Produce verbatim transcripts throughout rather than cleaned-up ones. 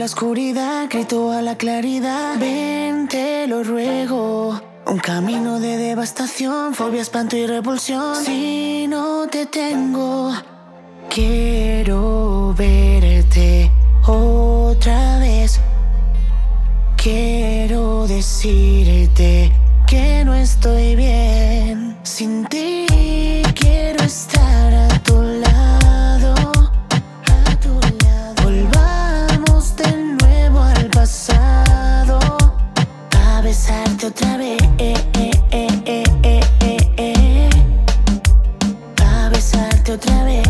la oscuridad, grito a la claridad. Ven, te lo ruego. Un camino de devastación, fobia, espanto y repulsión. Si no te tengo, quiero verte otra vez. Quiero decirte que no estoy bien sin ti. Quiero estar a tu lado, a tu lado. Volvamos de nuevo al pasado, a besarte otra vez, a besarte otra vez.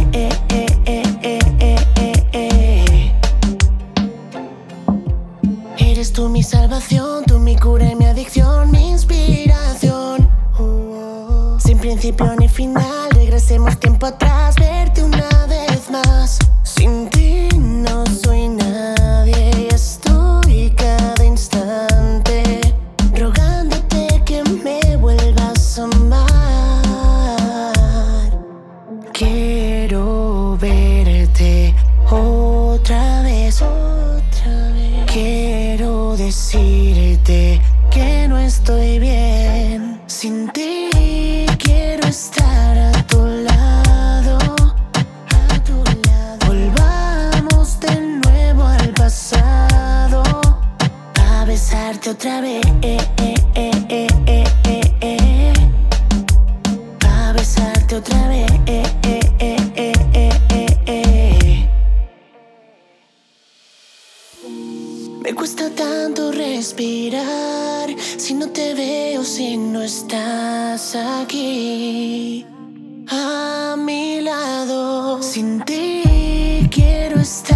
Eres tú mi salvación, tú mi cura y mi adicción, mi inspiración. Sin principio ni final, regresemos tiempo atrás, verte una vez más. Sin ti no soy nadie y estoy cada instante rogándote que me vuelvas a amar. Quiero verte otra vez, otra vez. Quiero decirte que no estoy bien sin ti. Quiero estar a tu lado, a tu lado. Volvamos de nuevo al pasado, a besarte otra vez, a besarte otra vez. Me cuesta tanto respirar si no te veo, si no estás aquí a mi lado. Sin ti quiero estar.